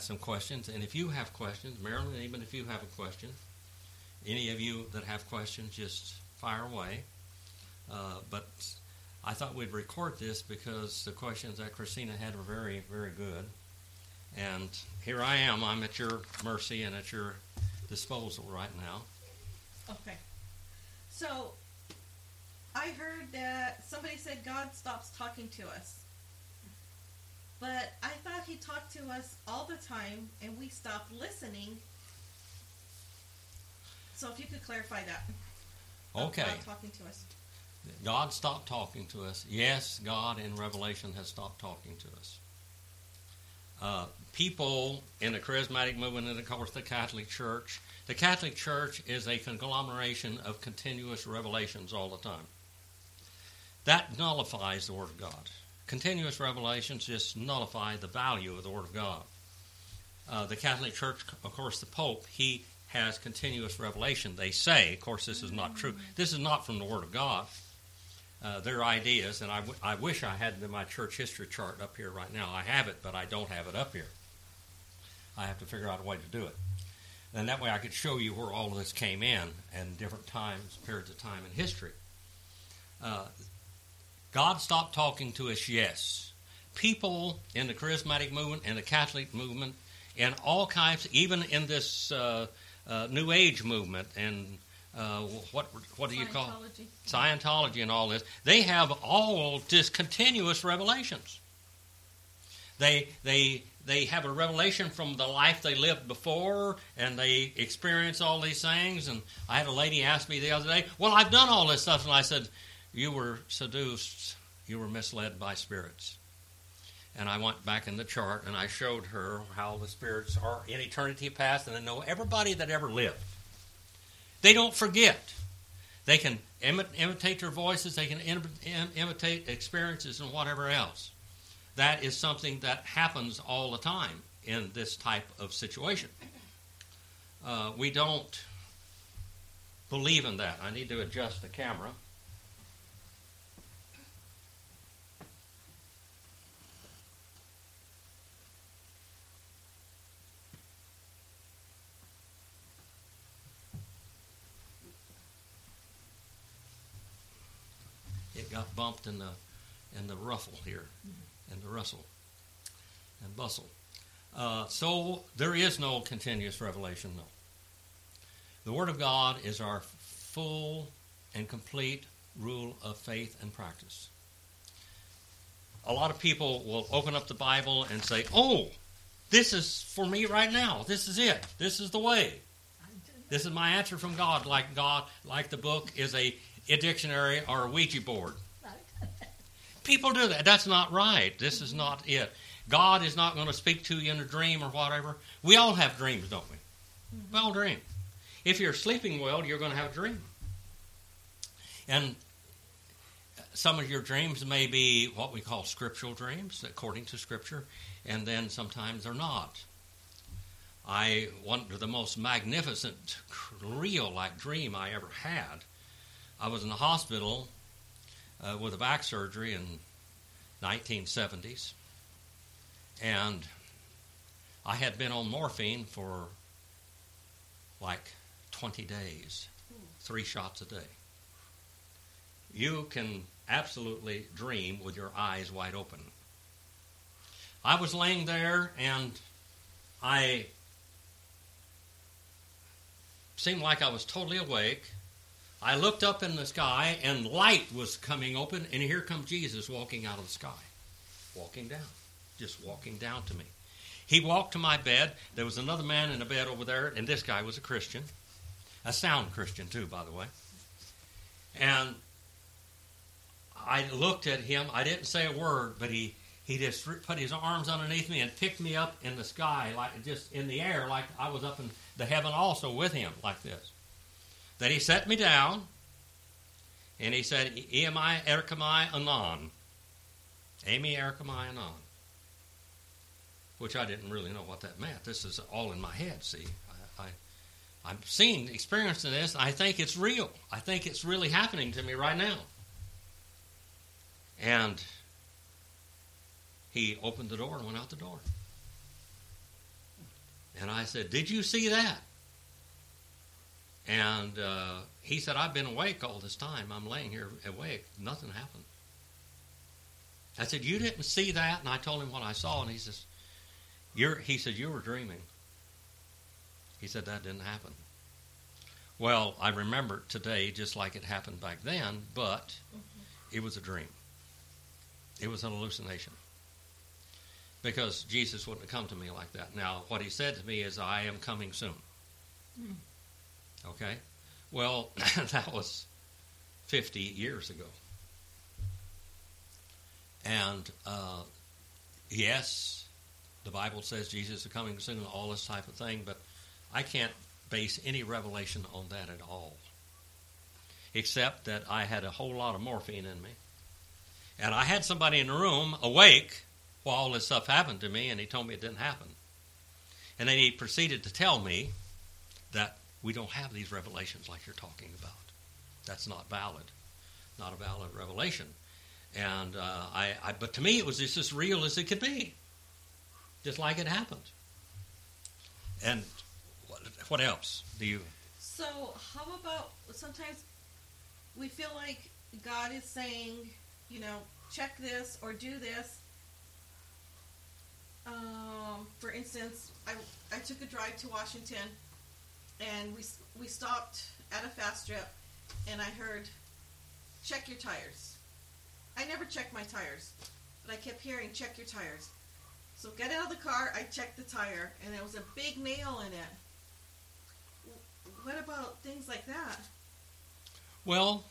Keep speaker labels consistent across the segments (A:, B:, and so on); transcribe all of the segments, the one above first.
A: some questions, and if you have questions, Marilyn, even if you have a question, any of you that have questions, just fire away. But I thought we'd record this because the questions that Christina had were very, very good. And here I am. I'm at your mercy and at your disposal right now.
B: Okay. So, I heard that somebody said God stops talking to us. But I thought he talked to us all the time and we stopped listening. So if you could clarify that.
A: Okay.
B: God talking to us.
A: God stopped talking to us. Yes, God in Revelation has stopped talking to us. People in the charismatic movement and, of course, the Catholic Church. The Catholic Church is a conglomeration of continuous revelations all the time. That nullifies the Word of God. Continuous revelations just nullify the value of the Word of God. The Catholic Church, of course, the Pope, he has continuous revelation. They say, of course, this is not true. This is not from the Word of God. Their ideas, and I wish I had my church history chart up here right now. I have it, but I don't have it up here. I have to figure out a way to do it. And that way I could show you where all of this came in and different times, periods of time in history. God stopped talking to us, yes. People in the charismatic movement and the Catholic movement and all kinds, even in this New Age movement and what do you call it? Scientology and all this, they have all just continuous revelations. They have a revelation from the life they lived before, and they experience all these things. And I had a lady ask me the other day, well, I've done all this stuff. And I said, you were seduced. You were misled by spirits. And I went back in the chart, and I showed her how the spirits are in eternity past, and they know everybody that ever lived. They don't forget. They can imitate their voices. They can imitate experiences and whatever else. That is something that happens all the time in this type of situation. We don't believe in that. I need to adjust the camera. It got bumped in the ruffle here, in the rustle and bustle. So there is no continuous revelation, no. The Word of God is our full and complete rule of faith and practice. A lot of people will open up the Bible and say, oh, this is for me right now. This is it. This is the way. This is my answer from God, like the book is a dictionary or a Ouija board. People do that. That's not right. This is not it. God is not going to speak to you in a dream or whatever. We all have dreams, don't we? We all dream. If you're sleeping well, you're going to have a dream. And some of your dreams may be what we call scriptural dreams, according to Scripture, and then sometimes they're not. One of the most magnificent, real-like dream I ever had, I was in the hospital with a back surgery in 1970s, and I had been on morphine for like 20 days, 3 shots a day. You can absolutely dream with your eyes wide open. I was laying there, and I seemed like I was totally awake. I looked up in the sky, and light was coming open, and here comes Jesus walking out of the sky. Walking down. Just walking down to me. He walked to my bed. There was another man in the bed over there, and this guy was a Christian. A sound Christian, too, by the way. And I looked at him. I didn't say a word, but he just put his arms underneath me and picked me up in the sky, like just in the air, like I was up in the heaven also with him, like this. Then he set me down, and he said, Emi Erkamai Anon. Amy Erkamai Anon. Which I didn't really know what that meant. This is all in my head, see. I'm experiencing this. I think it's real. I think it's really happening to me right now. And he opened the door and went out the door. And I said, did you see that? And he said, I've been awake all this time. I'm laying here awake. Nothing happened. I said, you didn't see that? And I told him what I saw, and he says, he said, you were dreaming. He said, that didn't happen. Well, I remember it today just like it happened back then, but it was a dream. It was an hallucination. Because Jesus wouldn't have come to me like that. Now, what he said to me is, I am coming soon. Okay? Well, that was 50 years ago. And, yes, the Bible says Jesus is coming soon, all this type of thing, but I can't base any revelation on that at all. Except that I had a whole lot of morphine in me. And I had somebody in the room awake while all this stuff happened to me, and he told me it didn't happen. And then he proceeded to tell me that we don't have these revelations like you're talking about. That's not valid. Not a valid revelation. And but to me, it was just as real as it could be. Just like it happened. And what else do you...
B: So how about sometimes we feel like God is saying, check this or do this. For instance, I took a drive to Washington, and we stopped at a fast strip, and I heard, check your tires. I never checked my tires, but I kept hearing, check your tires. So get out of the car, I checked the tire, and there was a big nail in it. What about things like that?
A: Well,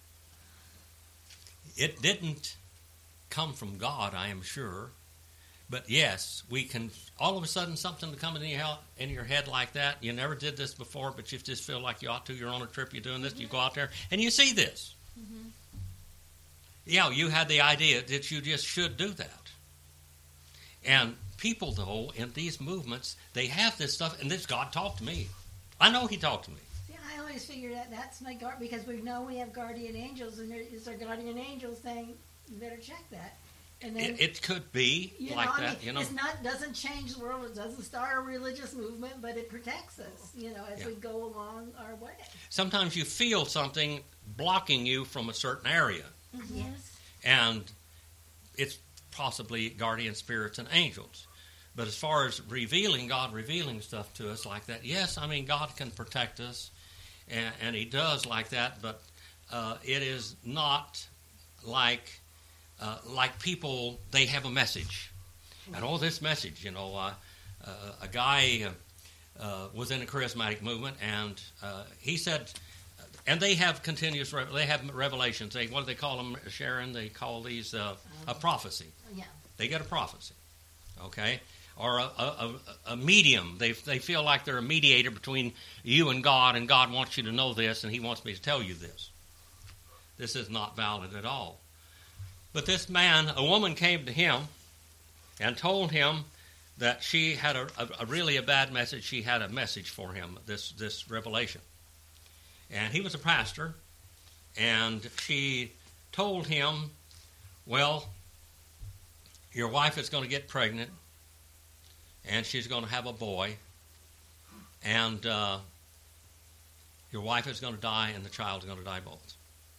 A: it didn't come from God, I am sure. But yes, we can, all of a sudden something to come in your head like that. You never did this before, but you just feel like you ought to. You're on a trip, you're doing this, you go out there, and you see this. Yeah, you had the idea that you just should do that. And people, though, in these movements, they have this stuff, and this God talked to me. I know he talked to me.
C: Yeah, I always figured that's my guard, because we know we have guardian angels, and there is our guardian angel saying, you better check that. And then,
A: it could be like that.
C: It's not, doesn't change the world, it doesn't start a religious movement, but it protects us, as we go along our way.
A: Sometimes you feel something blocking you from a certain area.
C: Yes.
A: And it's possibly guardian spirits and angels. But as far as God revealing stuff to us like that, yes, God can protect us, and he does like that, but it is not like people, they have a message. And this message, a guy was in a charismatic movement, and he said, and they have they have revelations. What do they call them, Sharon? They call these a prophecy.
C: Yeah.
A: They get a prophecy, okay? Or a medium. They feel like they're a mediator between you and God wants you to know this, and he wants me to tell you this. This is not valid at all. But this man, a woman came to him and told him that she had a really bad message. She had a message for him, this revelation. And he was a pastor, and she told him, well, your wife is going to get pregnant, and she's going to have a boy, and your wife is going to die, and the child is going to die both.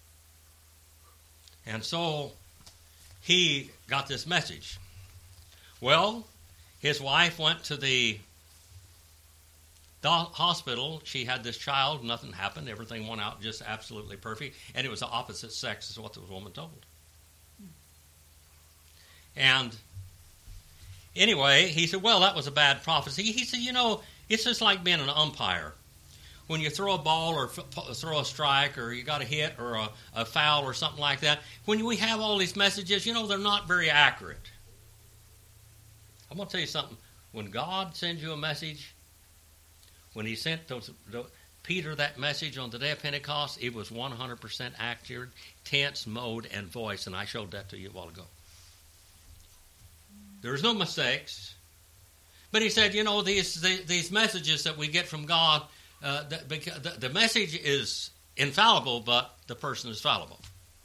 A: And so he got this message. Well, his wife went to the hospital. She had this child. Nothing happened. Everything went out just absolutely perfect. And it was the opposite sex is what the woman told. And anyway, he said, well, that was a bad prophecy. He said, it's just like being an umpire. When you throw a ball or throw a strike or you got a hit or a foul or something like that, when we have all these messages, they're not very accurate. I'm going to tell you something. When God sends you a message, when he sent Peter that message on the day of Pentecost, it was 100% accurate, tense, mode, and voice, and I showed that to you a while ago. There's no mistakes. But he said, these messages that we get from God, the message is infallible, but the person is fallible.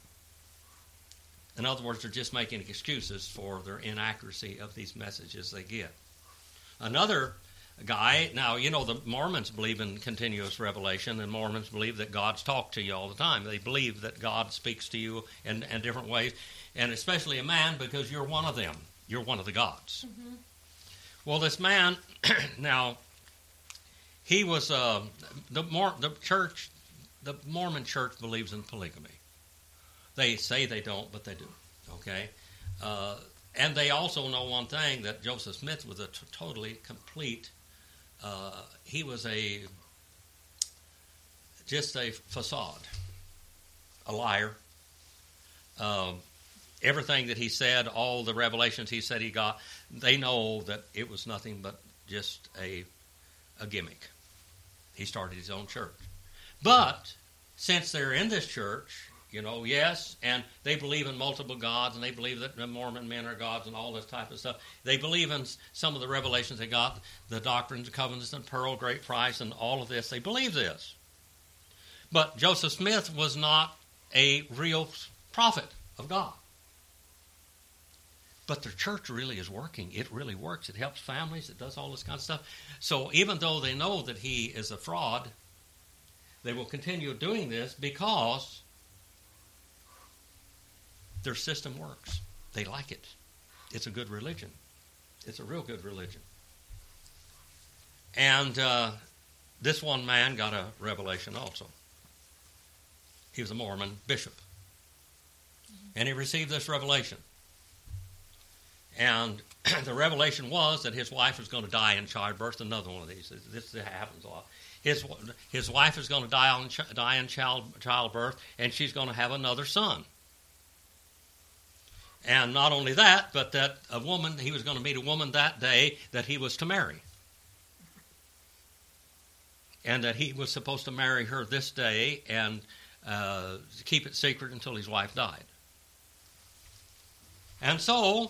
A: In other words, they're just making excuses for their inaccuracy of these messages they get. Another guy. Now, you know, the Mormons believe in continuous revelation, and Mormons believe that God's talked to you all the time. They believe that God speaks to you in different ways, and especially a man, because you're one of them. You're one of the gods. Mm-hmm. Well, this man, now, he was, the Mormon church believes in polygamy. They say they don't, but they do, okay? And they also know one thing, that Joseph Smith was a totally complete, he was just a facade, a liar. Everything that he said, all the revelations he said he got, they know that it was nothing but just a gimmick. He started his own church. But since they're in this church, you know, yes, and they believe in multiple gods, and they believe that the Mormon men are gods and all this type of stuff. They believe in some of the revelations they got, the doctrines, covenants, and pearl, great price, and all of this. They believe this. But Joseph Smith was not a real prophet of God. But the church really is working. It really works. It helps families. It does all this kind of stuff. So even though they know that he is a fraud, they will continue doing this because their system works. They like it. It's a good religion. It's a real good religion. And this one man got a revelation also. He was a Mormon bishop. And he received this revelation. And the revelation was that his wife was going to die in childbirth. Another one of these. This happens a lot. His wife is going to die in childbirth, and she's going to have another son. And not only that, but that he was going to meet a woman that day that he was to marry. And that he was supposed to marry her this day and keep it secret until his wife died. And so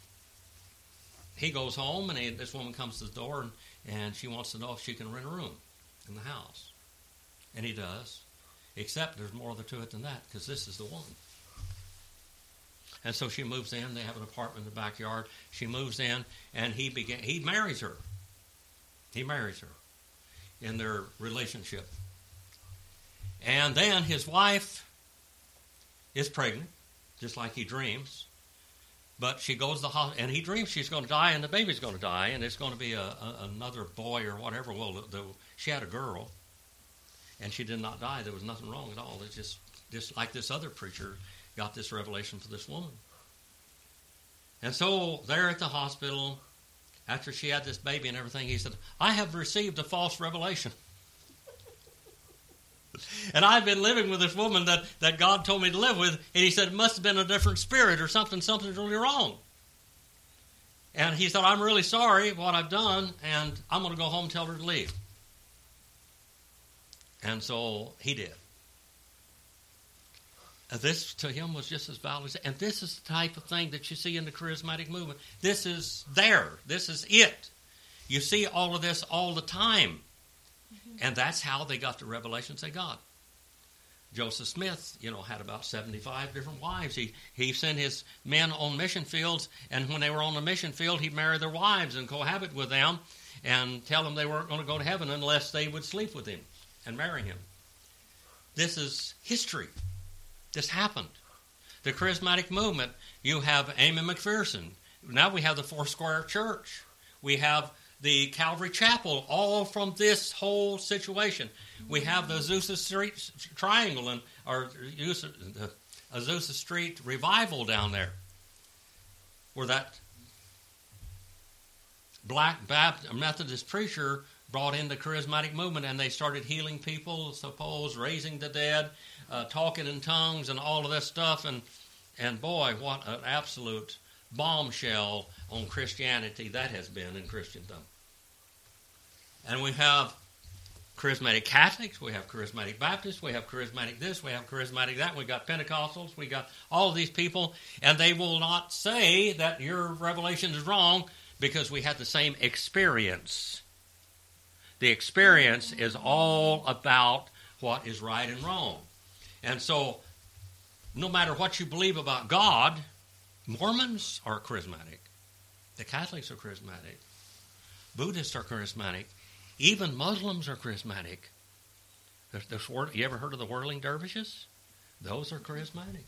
A: he goes home, and this woman comes to the door, and she wants to know if she can rent a room in the house. And he does, except there's more to it than that, because this is the one. And so she moves in. They have an apartment in the backyard. She moves in, and he marries her. He marries her in their relationship. And then his wife is pregnant, just like he dreams. But she goes to the hospital, and he dreams she's going to die, and the baby's going to die, and it's going to be another boy or whatever. Well, she had a girl, and she did not die. There was nothing wrong at all. It's just like this other preacher got this revelation for this woman. And so there at the hospital, after she had this baby and everything, he said, I have received a false revelation. And I've been living with this woman that God told me to live with, and he said, it must have been a different spirit or something's really wrong. And he said, I'm really sorry what I've done, and I'm going to go home and tell her to leave. And so he did. This to him was just as valid. And this is the type of thing that you see in the charismatic movement. This is there. This is it. You see all of this all the time. And that's how they got the revelations they got. Joseph Smith, had about 75 different wives. He sent his men on mission fields, and when they were on the mission field, he'd marry their wives and cohabit with them and tell them they weren't going to go to heaven unless they would sleep with him and marry him. This is history. This happened. The charismatic movement, you have Amy McPherson. Now we have the Foursquare Church. We have the Calvary Chapel, all from this whole situation. We have the Azusa Street Triangle or Azusa Street Revival down there, where that black Methodist preacher brought in the charismatic movement, and they started healing people, raising the dead, talking in tongues, and all of this stuff. And boy, what an absolute bombshell on Christianity that has been in Christendom. And we have charismatic Catholics, we have charismatic Baptists, we have charismatic this, we have charismatic that, we got Pentecostals, we got all of these people, and they will not say that your revelation is wrong because we had the same experience. The experience is all about what is right and wrong. And so, no matter what you believe about God, Mormons are charismatic. The Catholics are charismatic. Buddhists are charismatic. Even Muslims are charismatic. You ever heard of the whirling dervishes? Those are charismatic.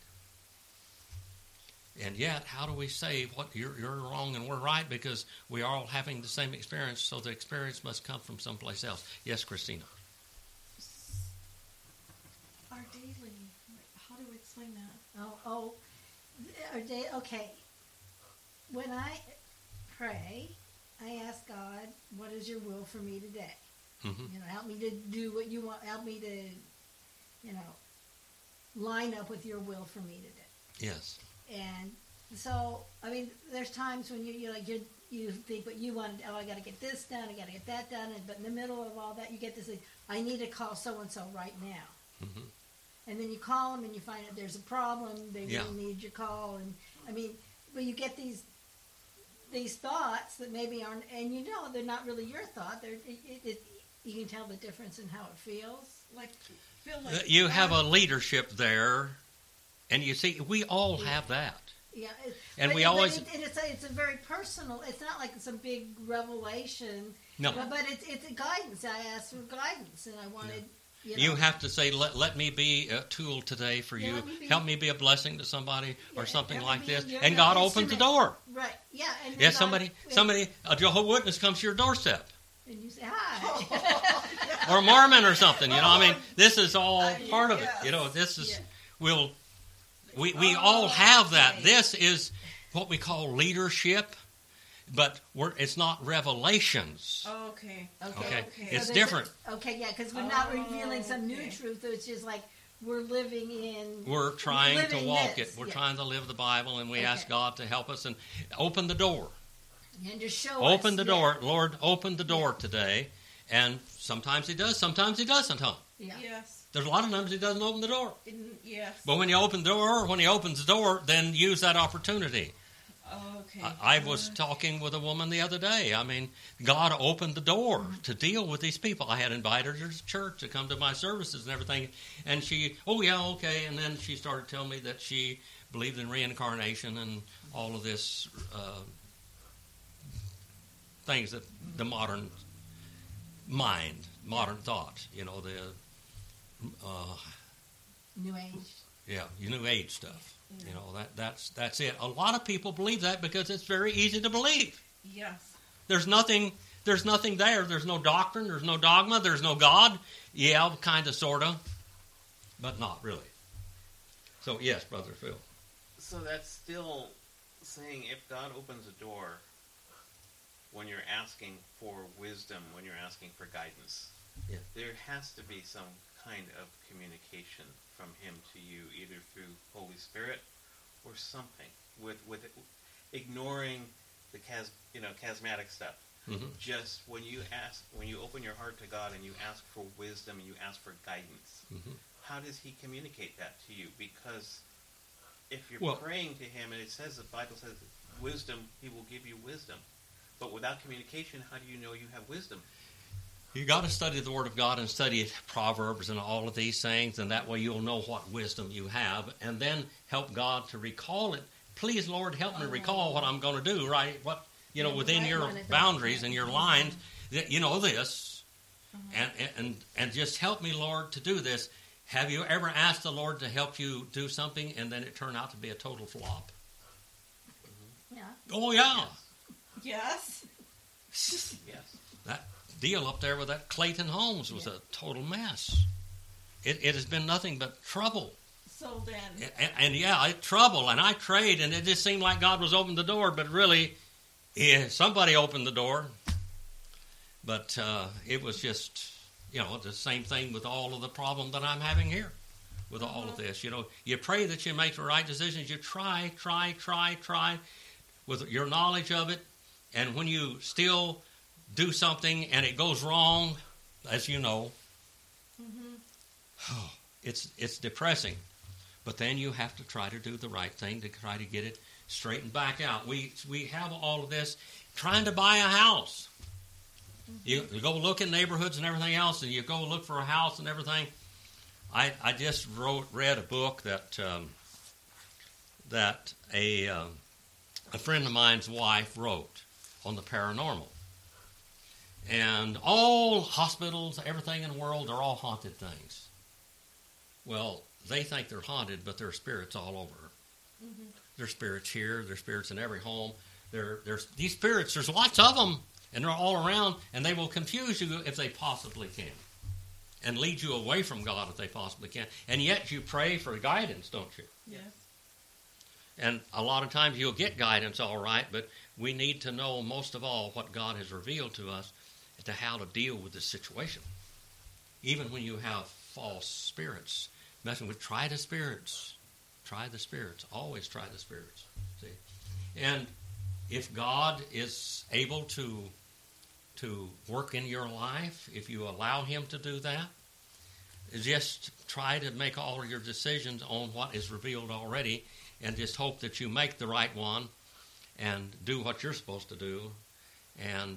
A: And yet, how do we say what you're wrong and we're right? Because we are all having the same experience, so the experience must come from someplace else. Yes, Christina.
B: Our daily. How do we explain that?
C: Okay. When I pray, I ask God, what is your will for me today?
A: Mm-hmm.
C: Help me to do what you want. Help me to, line up with your will for me today.
A: Yes.
C: And so, there's times when you think what you want. Oh, I got to get this done. I got to get that done. But in the middle of all that, you get to say, I need to call so and so right now.
A: Mm-hmm.
C: And then you call them and you find out there's a problem. They really need your call. And but you get these thoughts that maybe aren't, and they're not really your thought. You can tell the difference in how it feels.
A: You have a leadership there, and you see, we all have that.
C: Yeah,
A: and we always.
C: It's a very personal. It's not like some big revelation.
A: No,
C: but it's a guidance. I asked for guidance, and I wanted.
A: You have to say, let me be a tool today for you. Help me be a blessing to somebody or something like this. And God opens the door.
C: Right. Yeah. And
A: yeah. Somebody, a Jehovah's Witness comes to your doorstep.
C: And you say hi.
A: Or a Mormon or something. This is all part of it. This is we all have that. This is what we call leadership. But it's not revelations.
B: Okay.
A: It's
C: so
A: different.
C: Because we're not revealing some new truth. It's just like we're living in.
A: We're trying to walk
C: this.
A: it. We're trying to live the Bible, and we ask God to help us and open the door.
C: And just show
A: open the door. Lord, open the door today. And sometimes He does. Sometimes He doesn't, huh?
C: Yeah.
B: Yes.
A: There's a lot of times He doesn't open the door.
B: Yes.
A: But when He opens the door, then use that opportunity.
B: Okay.
A: I was talking with a woman the other day. God opened the door to deal with these people. I had invited her to church to come to my services and everything. And she, and then she started telling me that she believed in reincarnation and all of this things that the modern mind, modern thought,
C: New Age.
A: Yeah, New Age stuff. That's it. A lot of people believe that because it's very easy to believe.
B: Yes.
A: There's nothing there. There's no doctrine. There's no dogma. There's no God. Yeah, kind of, sort of, but not really. So, yes, Brother Phil.
D: So that's still saying if God opens a door when you're asking for wisdom, when you're asking for guidance, there has to be some kind of communication from Him to you, either through Holy Spirit or something, with ignoring the charismatic stuff.
A: Mm-hmm.
D: Just when you open your heart to God and you ask for wisdom and you ask for guidance, how does He communicate that to you? Because if you're praying to Him, and the Bible says wisdom, He will give you wisdom. But without communication, how do you know you have wisdom?
A: You got to study the Word of God and study Proverbs and all of these things, and that way you'll know what wisdom you have, and then help God to recall it. Please, Lord, help me recall what I'm going to do, right? What within your boundaries and your lines, that this, and just help me, Lord, to do this. Have you ever asked the Lord to help you do something, and then it turned out to be a total flop?
C: Yeah.
A: Oh yeah.
B: Yes.
D: Yes.
A: That deal up there with that Clayton Holmes was a total mess. It has been nothing but trouble.
B: So then...
A: And trouble. And I prayed, and it just seemed like God was opening the door, but really, somebody opened the door. But it was just, the same thing with all of the problem that I'm having here with all of this. You pray that you make the right decisions. You try with your knowledge of it. And when you still do something and it goes wrong, as you know, it's depressing. But then you have to try to do the right thing to try to get it straightened back out. We have all of this trying to buy a house. You go look in neighborhoods and everything else, and you go look for a house and everything. I just read a book that a friend of mine's wife wrote on the paranormal. And all hospitals, everything in the world, they're all haunted things. Well, they think they're haunted, but there's spirits all over. Mm-hmm. There's spirits here. There's spirits in every home. There's these spirits, there's lots of them, and they're all around, and they will confuse you if they possibly can, and lead you away from God if they possibly can. And yet you pray for guidance, don't you?
B: Yes.
A: And a lot of times you'll get guidance, all right, but we need to know most of all what God has revealed to us to how to deal with this situation. Even when you have false spirits messing with, try the spirits. Try the spirits. Always try the spirits. See? And if God is able to work in your life, if you allow him to do that, just try to make all your decisions on what is revealed already, and just hope that you make the right one and do what you're supposed to do, and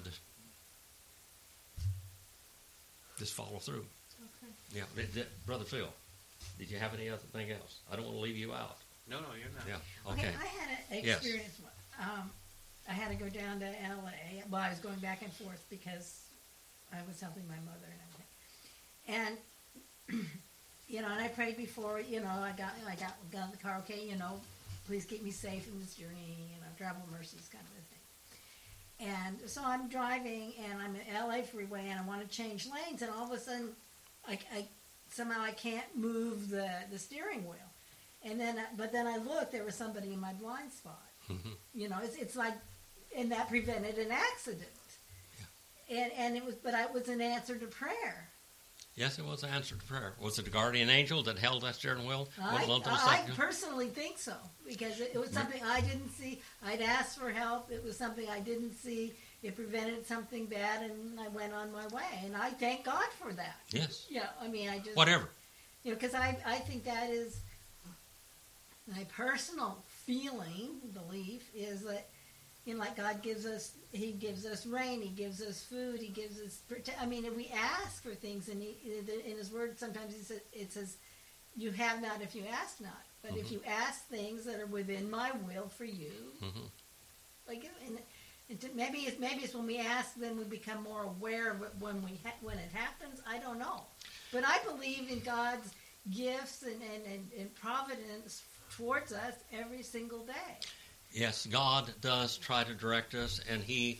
A: just follow through. Okay. Yeah, Brother Phil, did you have any other thing else? I don't want to leave you out.
D: No, you're not.
A: Yeah. Okay.
C: I had an experience. Yes. I had to go down to L.A. Well, I was going back and forth because I was helping my mother and everything. And and I prayed before. I got in the car. Okay, please keep me safe in this journey. Travel mercies kind of a thing. And so I'm driving, and I'm in L.A. freeway, and I want to change lanes, and all of a sudden, somehow I can't move the steering wheel. And then, but then I looked, there was somebody in my blind spot. Mm-hmm. It's like, and that prevented an accident. Yeah. And it was an answer to prayer. Yes, it was an answer to prayer. Was it a guardian angel that held that steering wheel? I personally think so, because it was something I didn't see. I'd asked for help. It was something I didn't see. It prevented something bad, and I went on my way. And I thank God for that. Yes. Yeah, I just... Whatever. Because I think that is... My personal belief is that, like God gives us, he gives us rain, he gives us food, he gives us, if we ask for things, and in his word, sometimes it says, you have not if you ask not. But mm-hmm. if you ask things that are within my will for you, mm-hmm. Maybe it's when we ask, then we become more aware of it when it happens. I don't know. But I believe in God's gifts and providence towards us every single day. Yes, God does try to direct us, and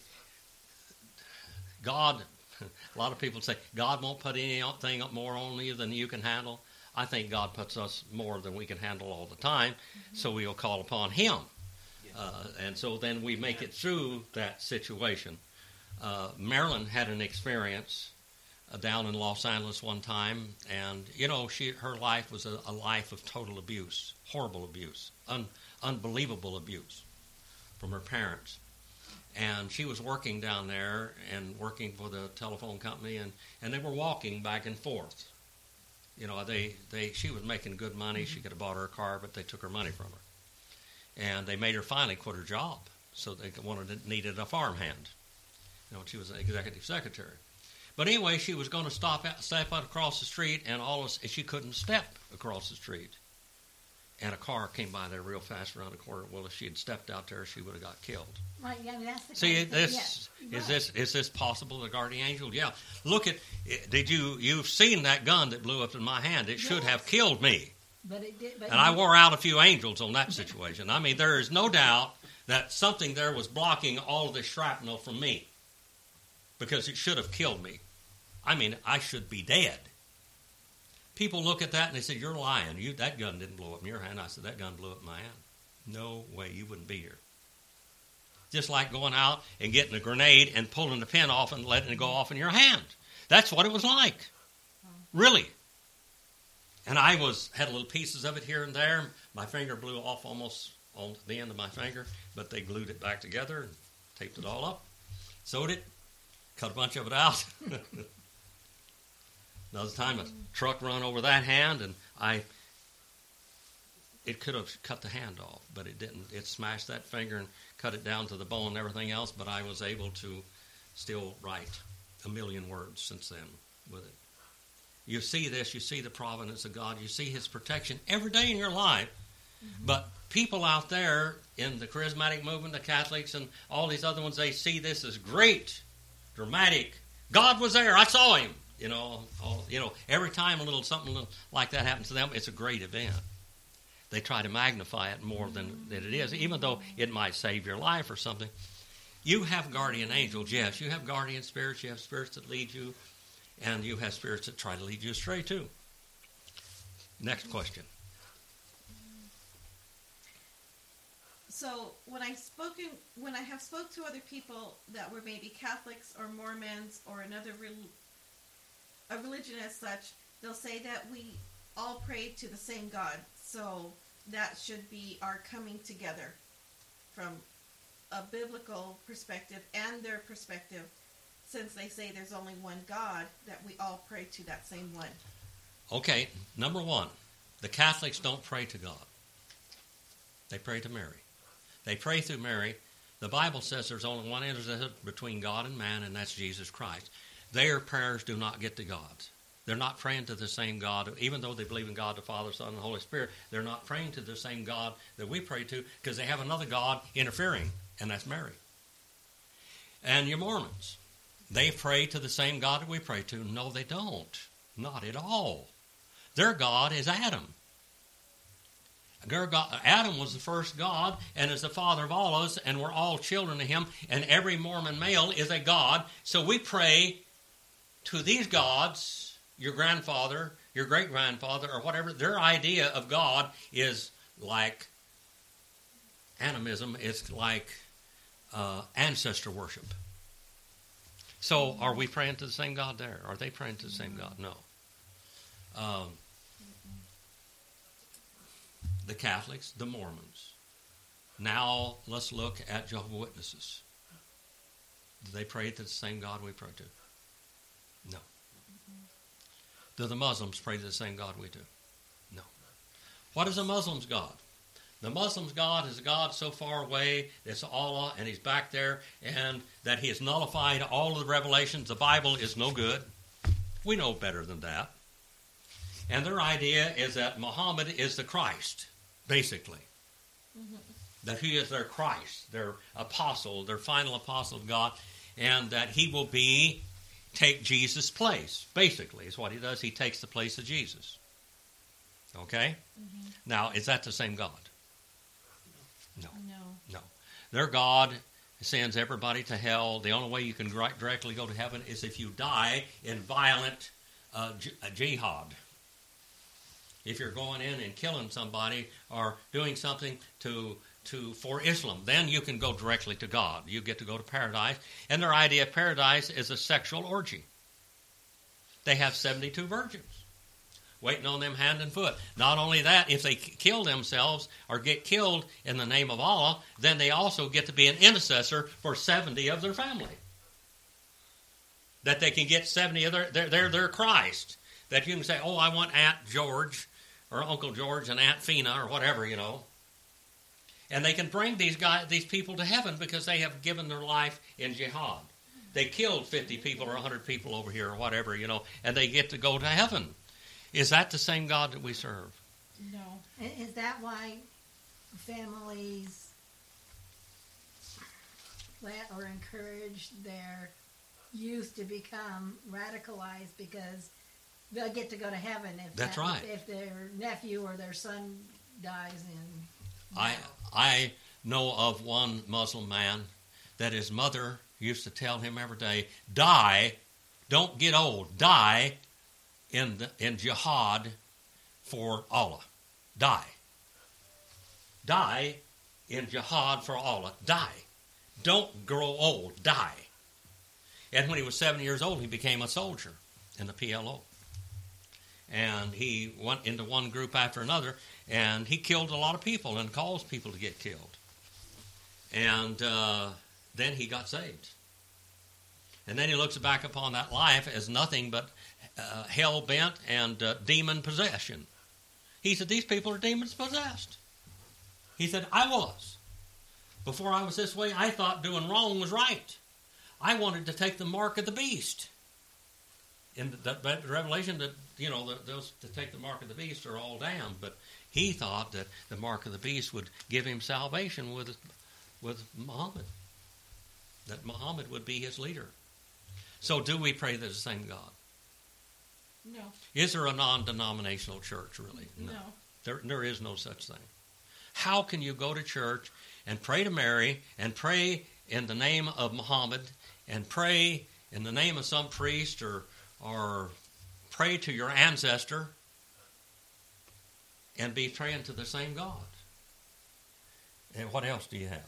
C: a lot of people say, God won't put anything more on you than you can handle. I think God puts us more than we can handle all the time, mm-hmm. so we'll call upon him. Yes. And so then we make it through that situation. Marilyn had an experience down in Los Angeles one time, and her life was a life of total abuse, horrible abuse, unbelievable abuse from her parents. And she was working down there and working for the telephone company, and they were walking back and forth. She was making good money. Mm-hmm. She could have bought her a car, but they took her money from her. And they made her finally quit her job, so they needed a farmhand. She was an executive secretary. But anyway, she was going to step out across the street, and she couldn't step across the street. And a car came by there real fast around the corner. Well, if she had stepped out there, she would have got killed. Right, yeah, that's the See, this is this possible? The guardian angel? Yeah. Look at. You've seen that gun that blew up in my hand? It should have killed me. But it did. And I wore out a few angels on that situation. There is no doubt that something there was blocking all of the shrapnel from me, because it should have killed me. I should be dead. People look at that and they say, you're lying. That gun didn't blow up in your hand. I said, that gun blew up in my hand. No way, you wouldn't be here. Just like going out and getting a grenade and pulling the pin off and letting it go off in your hand. That's what it was like. Really. And I had little pieces of it here and there. My finger blew off almost on the end of my finger, but they glued it back together and taped it all up. Sewed it. Cut a bunch of it out. Another time a truck run over that hand, and it could have cut the hand off, but it didn't. It smashed that finger and cut it down to the bone and everything else, but I was able to still write 1 million words since then with it. You see this, you see the providence of God, you see his protection every day in your life, mm-hmm. but people out there in the charismatic movement, the Catholics and all these other ones, they see this as great, dramatic,
A: God was there. I saw him. Every time something like that happens to them, it's a great event. They try to magnify it more than it is, even though it might save your life or something. You have guardian angels, yes. You have guardian spirits. You have spirits that lead you, and you have spirits that try to lead you astray too. Next question.
B: So when I have spoke to other people that were maybe Catholics or Mormons or another a religion as such, they'll say that we all pray to the same God. So that should be our coming together from a biblical perspective and their perspective, since they say there's only one God, that we all pray to that same one. Okay,
A: number one, the Catholics don't pray to God. They pray to Mary. They pray through Mary. The Bible says there's only one intercessor between God and man, and that's Jesus Christ. Their prayers do not get to God. They're not praying to the same God. Even though they believe in God the Father, Son, and Holy Spirit, they're not praying to the same God that we pray to, because they have another God interfering, and that's Mary. And your Mormons, they pray to the same God that we pray to. No, they don't. Not at all. Their God is Adam. Adam was the first God and is the father of all of us, and we're all children of him, and every Mormon male is a God. So we pray to these gods, your grandfather, your great-grandfather, or whatever. Their idea of God is like animism. It's like ancestor worship. So are we praying to the same God there? Are they praying to the same God? No. The Catholics, the Mormons. Now let's look at Jehovah's Witnesses. Do they pray to the same God we pray to? No. Do the Muslims pray to the same God we do? No. What is a Muslim's God? The Muslim's God is a God so far away, it's Allah, and he's back there, and that he has nullified all of the revelations. The Bible is no good. We know better than that. And their idea is that Muhammad is the Christ, basically. Mm-hmm. That he is their Christ, their apostle, their final apostle of God, and that he will take Jesus' place, basically, is what he does. He takes the place of Jesus. Okay? Mm-hmm. Now, is that the same God? No. Their God sends everybody to hell. The only way you can directly go to heaven is if you die in violent jihad. If you're going in and killing somebody or doing something for Islam, then you can go directly to God. You get to go to paradise. And their idea of paradise is a sexual orgy. They have 72 virgins waiting on them hand and foot. Not only that, if they kill themselves or get killed in the name of Allah, then they also get to be an intercessor for 70 of their family. That they can get 70 of their Christ. That you can say, oh, I want Aunt George or Uncle George and Aunt Fina or whatever, And they can bring these people to heaven because they have given their life in jihad. They killed 50 people or 100 people over here or whatever, and they get to go to heaven. Is that the same God that we serve?
C: No. Is that why families let or encourage their youth to become radicalized because they'll get to go to heaven if their nephew or their son dies in...
A: I know of one Muslim man that his mother used to tell him every day, die, don't get old, die in jihad for Allah. Die. Die in jihad for Allah. Die. Don't grow old. Die. And when he was 7 years old, he became a soldier in the PLO. And he went into one group after another, and he killed a lot of people and caused people to get killed. And then he got saved. And then he looks back upon that life as nothing but hell-bent and demon possession. He said, these people are demons possessed. He said, I was. Before I was this way, I thought doing wrong was right. I wanted to take the mark of the beast. In the revelation that, those to take the mark of the beast are all damned. But he thought that the mark of the beast would give him salvation with Muhammad. That Muhammad would be his leader. So do we pray to the same God?
B: No.
A: Is there a non-denominational church, really?
B: No.
A: There is no such thing. How can you go to church and pray to Mary and pray in the name of Muhammad and pray in the name of some priest or pray to your ancestor and be praying to the same God? And what else do you have?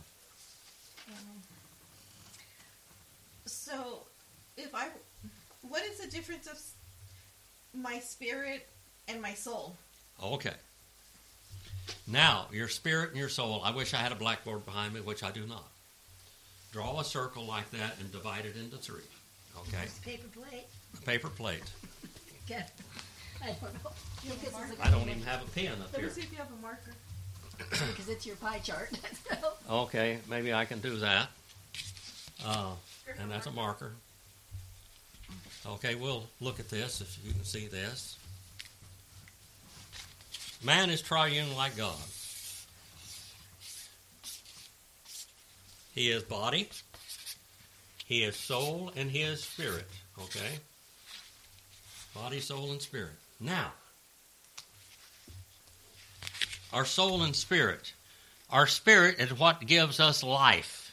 B: So, what is the difference of my spirit and my soul?
A: Okay. Now, your spirit and your soul, I wish I had a blackboard behind me, which I do not. Draw a circle like that and divide it into 3. Okay?
C: Paper plate.
A: A paper plate.
C: Okay. I don't know.
A: I don't even have a pen up
B: Let me
A: here.
B: see if you have a marker.
C: Because it's your pie chart.
A: Okay, maybe I can do that. And that's a marker. Okay, we'll look at this if you can see this. Man is triune like God. He is body, he is soul, and he is spirit. Okay? Body, soul, and spirit. Now, our soul and spirit. Our spirit is what gives us life.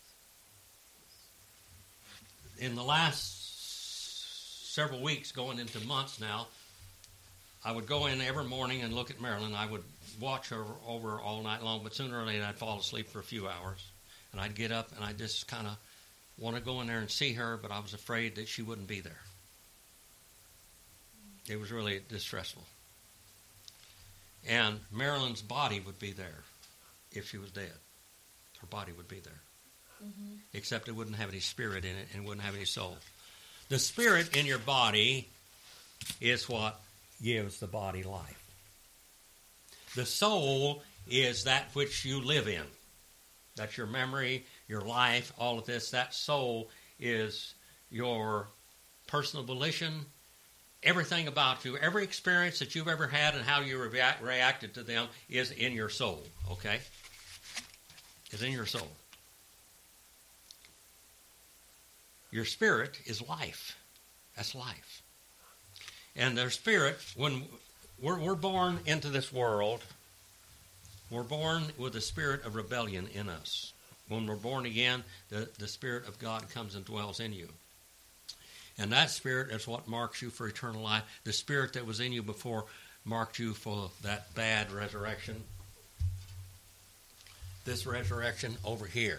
A: In the last several weeks, going into months now, I would go in every morning and look at Marilyn. I would watch her over all night long, but sooner or later I'd fall asleep for a few hours. And I'd get up and I just kind of want to go in there and see her, but I was afraid that she wouldn't be there. It was really distressful. And Marilyn's body would be there if she was dead. Her body would be there. Mm-hmm. Except it wouldn't have any spirit in it and wouldn't have any soul. The spirit in your body is what gives the body life. The soul is that which you live in. That's your memory, your life, all of this. That soul is your personal volition, everything about you, every experience that you've ever had and how you reacted to them is in your soul, okay? Is in your soul. Your spirit is life. That's life. And their spirit, when we're born into this world, we're born with a spirit of rebellion in us. When we're born again, the Spirit of God comes and dwells in you. And that spirit is what marks you for eternal life. The spirit that was in you before marked you for that bad resurrection. This resurrection over here.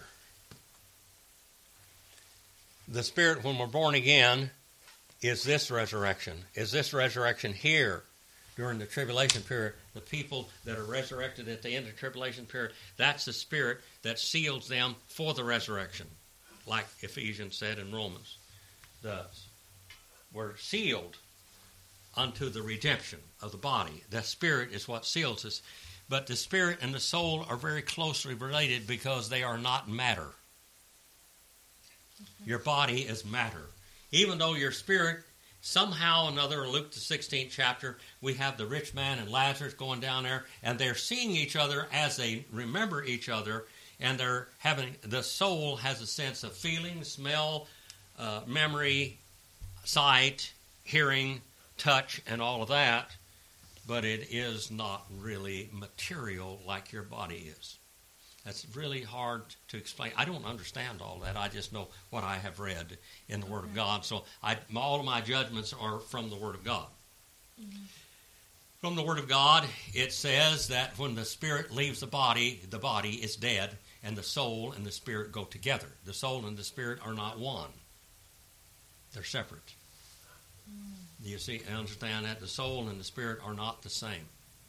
A: The spirit, when we're born again, is this resurrection. Is this resurrection here during the tribulation period. The people that are resurrected at the end of the tribulation period, that's the spirit that seals them for the resurrection. Like Ephesians said in Romans does. We're sealed unto the redemption of the body. The spirit is what seals us. But the spirit and the soul are very closely related because they are not matter. Your body is matter. Even though your spirit, somehow or another, in Luke the 16th chapter, we have the rich man and Lazarus going down there, and they're seeing each other as they remember each other, and they're having, the soul has a sense of feeling, smell, memory, sight, hearing, touch, and all of that, but it is not really material like your body is. That's really hard to explain. I don't understand all that. I just know what I have read in the Word of God. So all of my judgments are from the Word of God. Mm-hmm. From the Word of God, it says that when the spirit leaves the body is dead, and the soul and the spirit go together. The soul and the spirit are not one. They're separate. Do you see? Understand that? The soul and the spirit are not the same.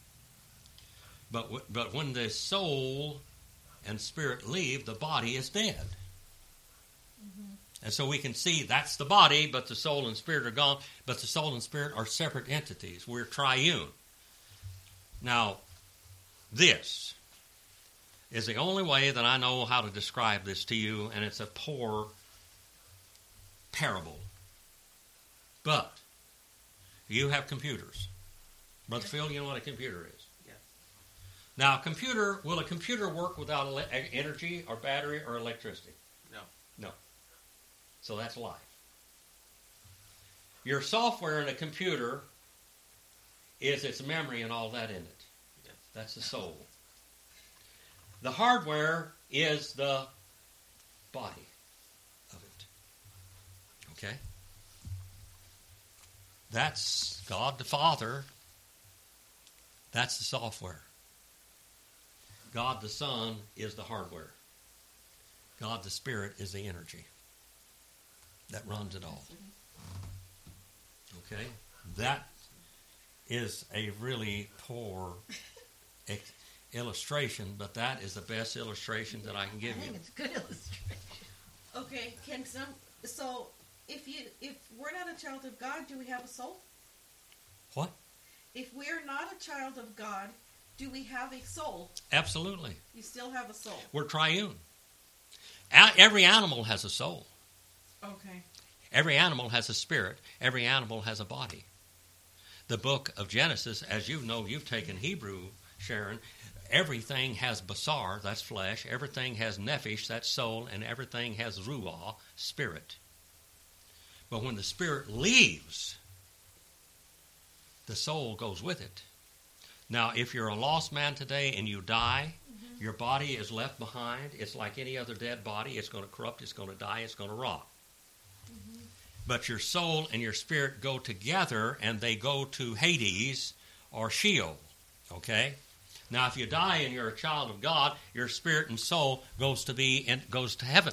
A: But when the soul and spirit leave, the body is dead. Mm-hmm. And so we can see that's the body, but the soul and spirit are gone. But the soul and spirit are separate entities. We're triune. Now, this is the only way that I know how to describe this to you, and it's a poor parable. But you have computers. Brother Phil, you know what a computer is? Now, will a computer work without energy or battery or electricity?
D: No.
A: No. So that's life. Your software in a computer is its memory and all that in it.
D: Yes.
A: That's the soul. The hardware is the body of it. Okay? That's God the Father. That's the software. God the Son is the hardware. God the Spirit is the energy that runs it all. Okay? That is a really poor illustration, but that is the best illustration that I can give
C: I think
A: you.
C: it's a good illustration.
B: Okay, so if we're not a child of God, do we have a soul?
A: What?
B: If we're not a child of God, do we have a soul?
A: Absolutely.
B: You still have a soul.
A: We're triune. Every animal has a soul.
B: Okay.
A: Every animal has a spirit. Every animal has a body. The book of Genesis, as you know, you've taken Hebrew, Sharon, everything has basar, that's flesh. Everything has nephesh, that's soul. And everything has ruah, spirit. But when the spirit leaves, the soul goes with it. Now, if you're a lost man today and you die, your body is left behind. It's like any other dead body. It's going to corrupt. It's going to die. It's going to rot. But your soul and your spirit go together, and they go to Hades or Sheol. Okay? Now, if you die and you're a child of God, your spirit and soul goes to heaven.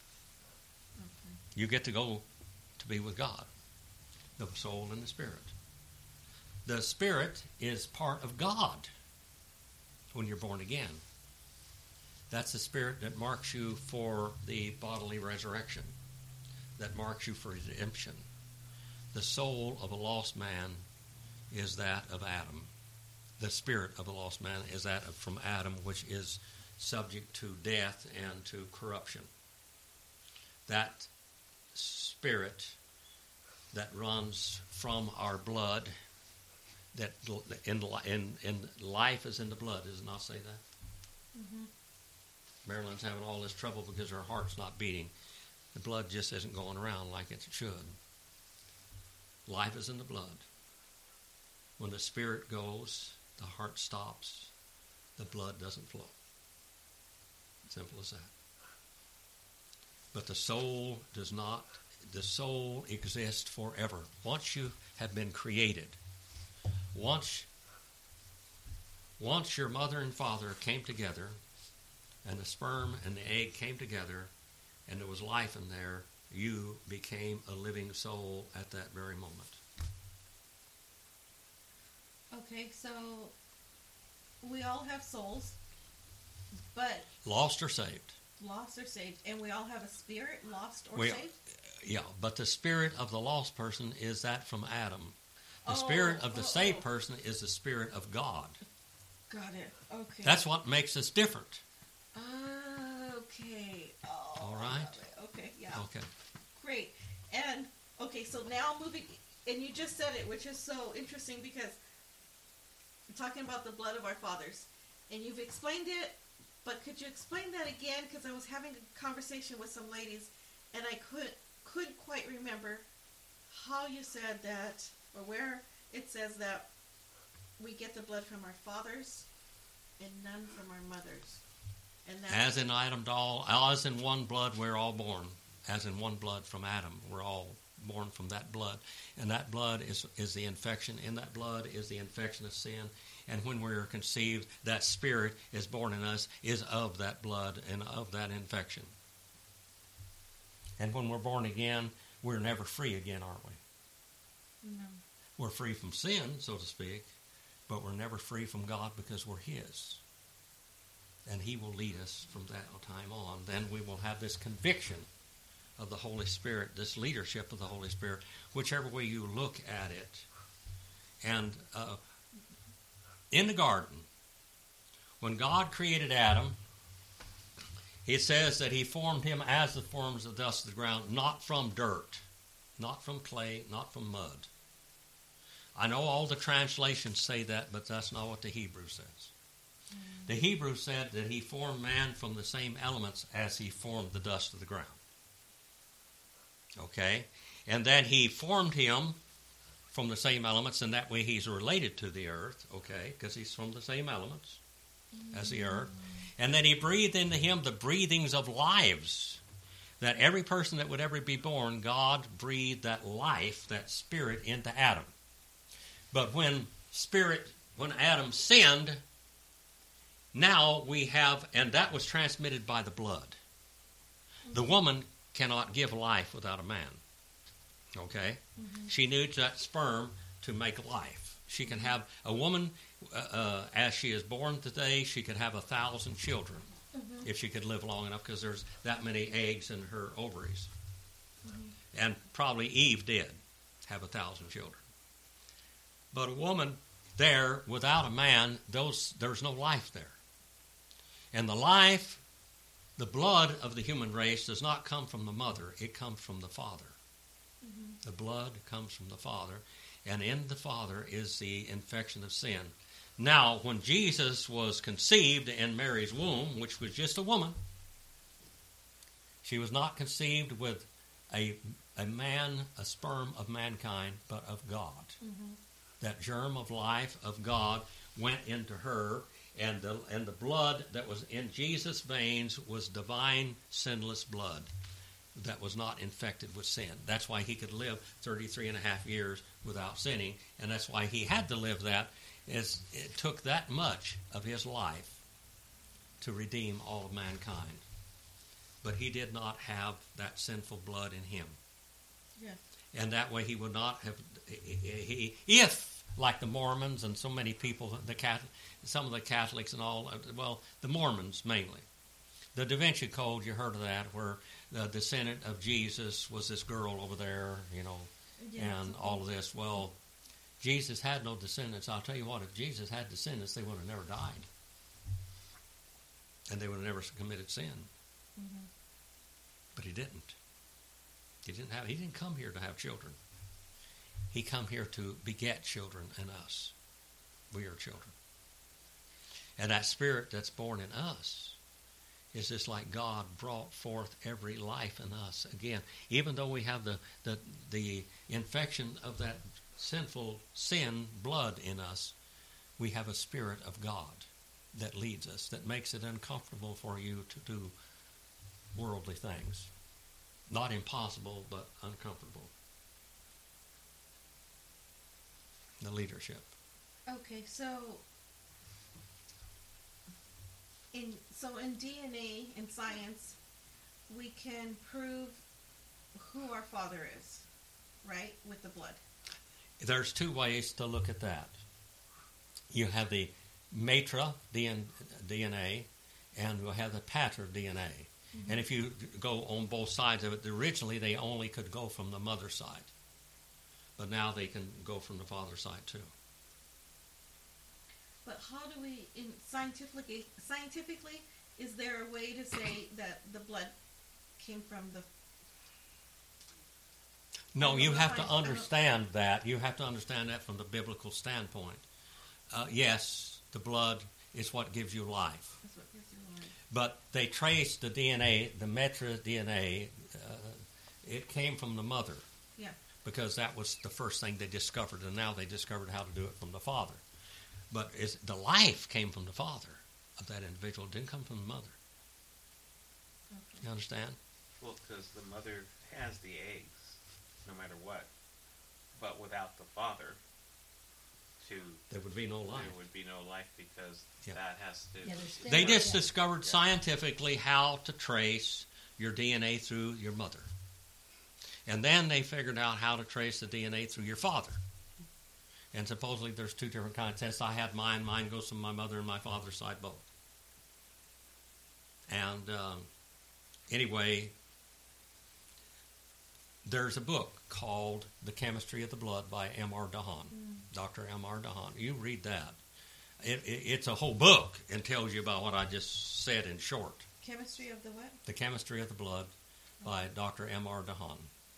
A: You get to go to be with God, the soul and the spirit. The spirit is part of God when you're born again. That's the spirit that marks you for the bodily resurrection, that marks you for redemption. The soul of a lost man is that of Adam. The spirit of a lost man is that from Adam, which is subject to death and to corruption. That spirit that runs from our blood, that in life is in the blood, does it not say that? Mm-hmm. Marilyn's having all this trouble because her heart's not beating. The blood just isn't going around like it should. Life is in the blood. When the spirit goes, the heart stops. The blood doesn't flow. Simple as that. But the soul does not. The soul exists forever. Once you have been created, once your mother and father came together, and the sperm and the egg came together, and there was life in there, you became a living soul at that very moment.
B: Okay, so we all have souls, but
A: Lost or saved?
B: Lost or saved, and we all have a spirit, lost or saved?
A: Yeah, but the spirit of the lost person is that from Adam. The spirit of the saved person is the spirit of God.
B: Got it. Okay.
A: That's what makes us different.
B: Okay. Oh,
A: all right.
B: Okay. Yeah.
A: Okay.
B: Great. And okay, so now moving, and you just said it, which is so interesting because we're talking about the blood of our fathers, and you've explained it, but could you explain that again? Because I was having a conversation with some ladies, and I couldn't quite remember how you said that, or where it says that we get the blood from our fathers and none from our mothers. And
A: as in Adam, as in one blood, we're all born. As in one blood from Adam, we're all born from that blood. And that blood is the infection. In that blood is the infection of sin. And when we're conceived, that spirit is born in us, is of that blood and of that infection. And when we're born again, we're never free again, aren't we?
B: No.
A: We're free from sin, so to speak, but we're never free from God because we're His. And He will lead us from that time on. Then we will have this conviction of the Holy Spirit, this leadership of the Holy Spirit, whichever way you look at it. And in the garden, when God created Adam, it says that He formed him as the forms of the dust of the ground, not from dirt, not from clay, not from mud. I know all the translations say that, but that's not what the Hebrew says. The Hebrew said that He formed man from the same elements as He formed the dust of the ground. Okay? and then he formed him from the same elements, and that way he's related to the earth, okay, because he's from the same elements as the earth. And then he breathed into him the breathings of lives, that every person that would ever be born, God breathed that life, that spirit, into Adam. But when Adam sinned, now we have, and that was transmitted by the blood. The woman cannot give life without a man. Okay? She needs that sperm to make life. She can have, a woman, as she is born today, she could have 1,000 children if she could live long enough, because there's that many eggs in her ovaries. And probably Eve did have 1,000 children. But a woman there, without a man, there's no life there. And the life, the blood of the human race does not come from the mother, it comes from the father. The blood comes from the Father, and in the Father is the infection of sin. Now, when Jesus was conceived in Mary's womb, which was just a woman, she was not conceived with a sperm of mankind, but of God. That germ of life of God went into her, and the blood that was in Jesus' veins was divine, sinless blood that was not infected with sin. That's why he could live 33 and a half years without sinning, and that's why he had to live that. It took that much of his life to redeem all of mankind. But he did not have that sinful blood in him.
B: Yes.
A: And that way he would not have, if, like the Mormons and so many people, some of the Catholics and all, well, the Mormons mainly. The Da Vinci Code, you heard of that, where the descendant of Jesus was this girl over there, and all of this. Well, Jesus had no descendants. I'll tell you what, if Jesus had descendants, they would have never died. And they would have never committed sin. But he didn't. He didn't come here to have children. He come here to beget children in us. We are children. And that spirit that's born in us is just like God brought forth every life in us again. Even though we have the infection of that sinful sin blood in us, we have a spirit of God that leads us, that makes it uncomfortable for you to do worldly things. Not impossible, but uncomfortable. The leadership.
B: Okay, so in DNA, in science, we can prove who our Father is, right? With the blood.
A: There's two ways to look at that. You have the mater DNA, and you have the pater DNA. And if you go on both sides of it, originally they only could go from the mother side. But now they can go from the father side too.
B: But how do we, scientifically, is there a way to say that the blood came from the...
A: No, you have to understand that. You have to understand that from the biblical standpoint. Yes, the blood is what gives you life.
B: That's what gives you life.
A: But they traced the DNA, the mater DNA, it came from the mother.
B: Yeah.
A: Because that was the first thing they discovered, and now they discovered how to do it from the father. But the life came from the father of that individual. It didn't come from the mother. Okay. You understand?
D: Well, because the mother has the eggs, no matter what. But without the father,
A: there would be no life.
D: There would be no life because that has to...
A: Yeah, they just discovered scientifically how to trace your DNA through your mother. And then they figured out how to trace the DNA through your father. And supposedly there's two different kinds of tests. I had mine. Mine goes from my mother and my father's side both. And anyway, there's a book called The Chemistry of the Blood by M.R. Dahan, Dr. M.R. Dahan. You read that. It's a whole book and tells you about what I just said in short.
B: Chemistry of the what?
A: The Chemistry of the Blood by Dr. M.R. Dahan.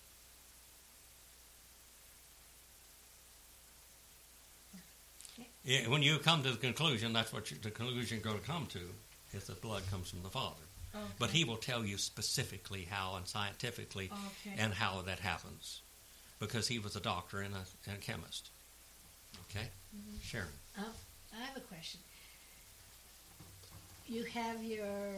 A: When you come to the conclusion, that's what the conclusion you're going to come to, is that blood comes from the Father. Okay. But he will tell you specifically how and scientifically and how that happens. because he was a doctor and a chemist. Okay? Sharon.
C: Oh, I have a question. You have your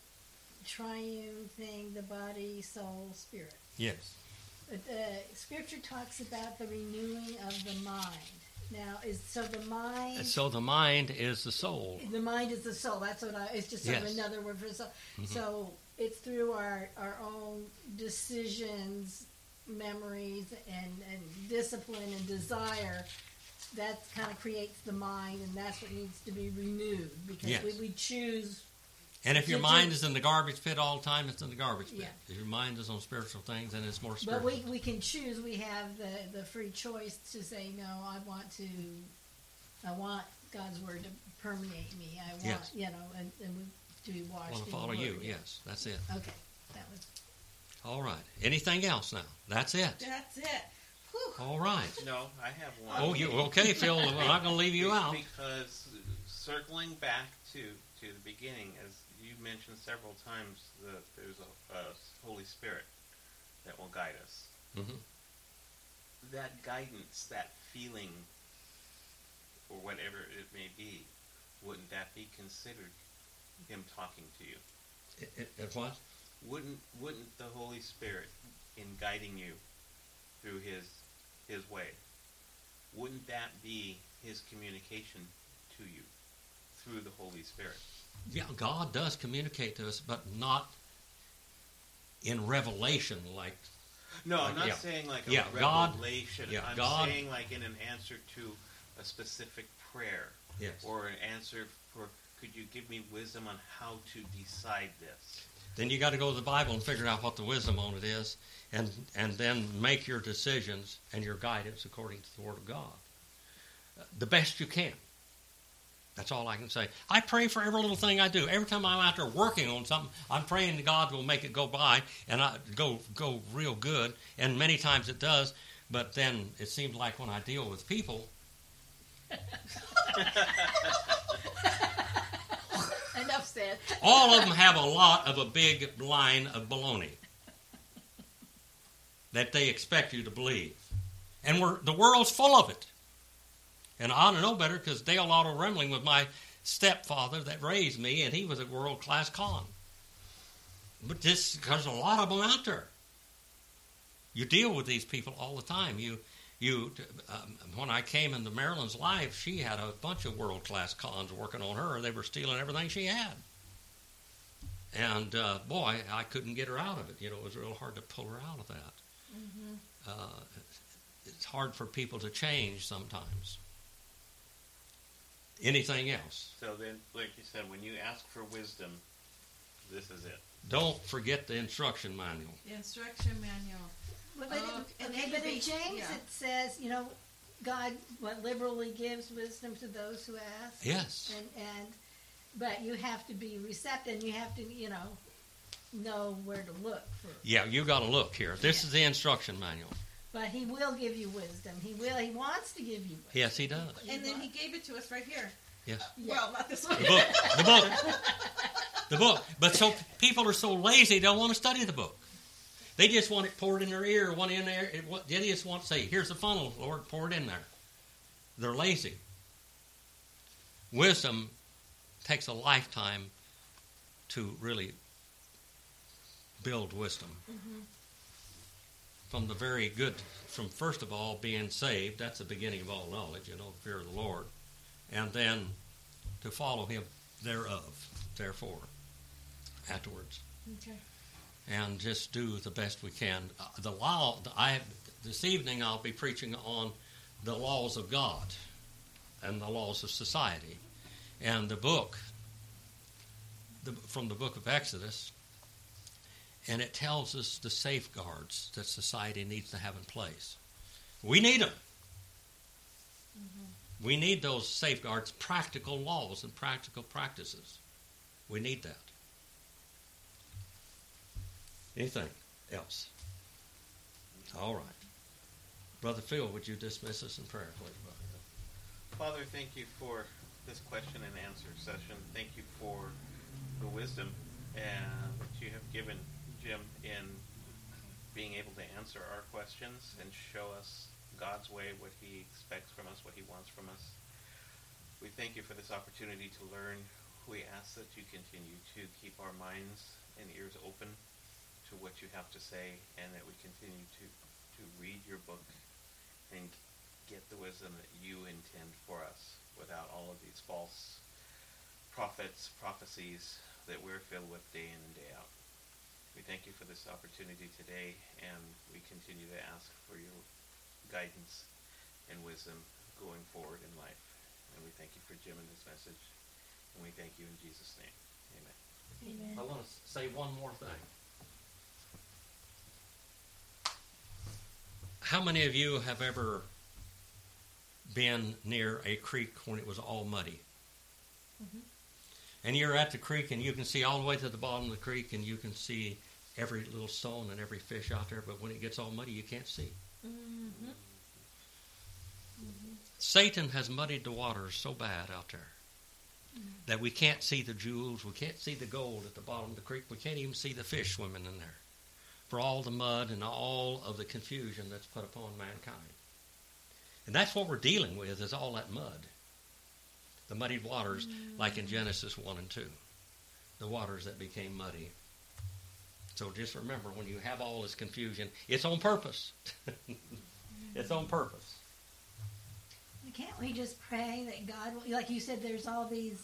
C: triune thing, the body, soul, spirit.
A: Yes.
C: But Scripture talks about the renewing of the mind. Now, the mind...
A: So the mind is the soul.
C: The mind is the soul. That's what it's just sort of another word for soul. Mm-hmm. So it's through our own decisions, memories, and discipline and desire that kind of creates the mind, and that's what needs to be renewed because we choose.
A: And if your mind is in the garbage pit all the time, it's in the garbage pit.
C: Yeah.
A: If your mind is on spiritual things, then it's more spiritual.
C: But we can choose. We have the free choice to say, no, I want God's word to permeate me. I want, and we to be washed.
A: I want to follow you. Yes, that's it.
C: Okay, that was.
A: All right. Anything else now? That's it.
B: That's it. Whew.
A: All right.
D: No, I have one.
A: Oh, you okay, Phil? We're not going to leave you out.
D: Because circling back to the beginning, as you mentioned several times, that there's a Holy Spirit that will guide us.
A: Mm-hmm.
D: That guidance, that feeling, or whatever it may be, wouldn't that be considered him talking to you?
A: It what?
D: Wouldn't the Holy Spirit, in guiding you through his way, wouldn't that be his communication to you through the Holy Spirit?
A: Yeah, God does communicate to us, but not in revelation like...
D: No, I'm not saying like a revelation. I'm saying like in an answer to a specific prayer.
A: Yes.
D: Or an answer for, could you give me wisdom on how to decide this?
A: Then you got to go to the Bible and figure out what the wisdom on it is, and then make your decisions and your guidance according to the Word of God. The best you can. That's all I can say. I pray for every little thing I do. Every time I'm out there working on something, I'm praying that God will make it go by and go real good. And many times it does, but then it seems like when I deal with people...
C: Enough said.
A: All of them have a big line of baloney that they expect you to believe. And the world's full of it. And I ought to know better because Dale Otto Remling was my stepfather that raised me, and he was a world-class con. But there's a lot of them out there. You deal with these people all the time. When I came into Marilyn's life, she had a bunch of world-class cons working on her. They were stealing everything she had. And, boy, I couldn't get her out of it. It was real hard to pull her out of that. Mm-hmm. It's hard for people to change sometimes. Anything else?
D: So then, like you said, when you ask for wisdom, this is it.
A: Don't forget the instruction manual.
B: The instruction manual.
C: But in James it says, God liberally gives wisdom to those who ask.
A: Yes.
C: But you have to be receptive, and you have to, know where to look for.
A: Yeah, you got to look here. This is the instruction manual.
C: But he will give you wisdom. He wants to give you wisdom.
A: Yes, he does.
B: And then he gave it to us right here.
A: Yes.
B: Well, not this one.
A: The book. But so people are so lazy, they don't want to study the book. They just want it poured in their ear, one in there. They just want to say, here's the funnel, Lord, pour it in there. They're lazy. Wisdom takes a lifetime to really build wisdom. Mm-hmm. From first of all being saved, that's the beginning of all knowledge, the fear of the Lord. And then to follow him therefore, afterwards.
B: Okay.
A: And just do the best we can. This evening I'll be preaching on the laws of God and the laws of society. And the book, from the book of Exodus, and it tells us the safeguards that society needs to have in place. We need them. Mm-hmm. We need those safeguards, practical laws and practical practices. We need that. Anything else? All right. Brother Phil, would you dismiss us in prayer, please?
D: Father, thank you for this question and answer session. Thank you for the wisdom that you have given Jim in being able to answer our questions and show us God's way, what he expects from us, what he wants from us. We thank you for this opportunity to learn. We ask that you continue to keep our minds and ears open to what you have to say, and that we continue to read your book and get the wisdom that you intend for us without all of these false prophets, prophecies that we're filled with day in and day out. We thank you for this opportunity today, and we continue to ask for your guidance and wisdom going forward in life. And we thank you for Jim and his message, and we thank you in Jesus' name. Amen.
C: Amen.
A: I want to say one more thing. How many of you have ever been near a creek when it was all muddy?
B: Mm-hmm.
A: And you're at the creek and you can see all the way to the bottom of the creek and you can see every little stone and every fish out there, but when it gets all muddy, you can't see.
B: Mm-hmm.
A: Satan has muddied the waters so bad out there that we can't see the jewels, we can't see the gold at the bottom of the creek, we can't even see the fish swimming in there for all the mud and all of the confusion that's put upon mankind. And that's what we're dealing with, is all that mud. The muddied waters, like in Genesis 1 and 2. The waters that became muddy. So just remember, when you have all this confusion, it's on purpose. It's on purpose.
C: Can't we just pray that God will, like you said, there's all these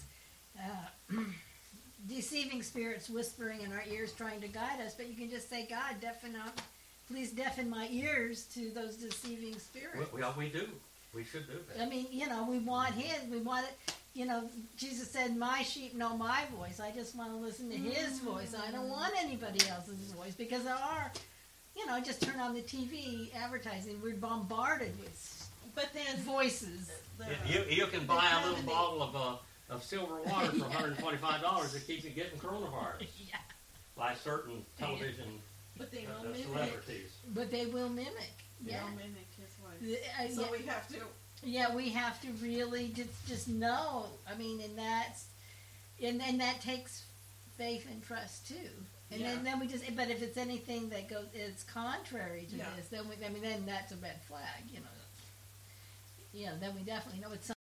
C: deceiving spirits whispering in our ears trying to guide us, but you can just say, God, please deafen my ears to those deceiving spirits.
A: Well, we do. We should do that.
C: I mean, we want we want it, Jesus said, my sheep know my voice. I just want to listen to his voice. I don't want anybody else's voice, because there are, just turn on the TV advertising. We're bombarded with voices.
A: You can buy a little bottle of silver water for $125 that keeps you getting coronavirus.
C: Yeah.
A: By certain television
B: But they will mimic.
A: celebrities.
C: But they will mimic.
B: They'll mimic his voice. So we have to.
C: Yeah, we have to really just know. I mean, and that takes faith and trust too. And then we just. But if it's anything that it's contrary to this, then then that's a red flag. Then we definitely know it's something.